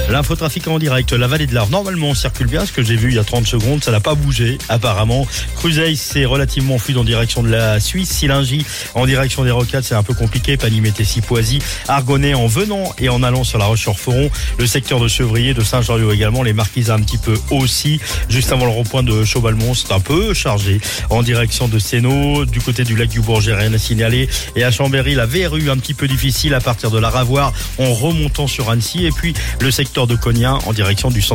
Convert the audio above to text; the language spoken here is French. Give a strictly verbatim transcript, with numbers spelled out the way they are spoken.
L'infotrafic en direct, la vallée de l'Arve. Normalement, on circule bien. Ce que j'ai vu il y a trente secondes, ça n'a pas bougé, apparemment. Cruzeil, c'est relativement fluide en direction de la Suisse. Silingy, en direction des Rocades, c'est un peu compliqué. Panimété-Sipoisy. Argonnet, en venant et en allant sur la Roche-sur-Foron. Le secteur de Chevrier, de Saint-Joriot également. Les Marquises, un petit peu aussi. Juste avant le rond-point de Chaubalmont, c'est un peu chargé. En direction de Sénaux, du côté du lac du Bourget, rien à signaler. Et à Chambéry, la V R U, un petit peu difficile à partir de la Ravoire, en remontant sur Annecy. Et puis, le secteur de Cognac, en direction du centre.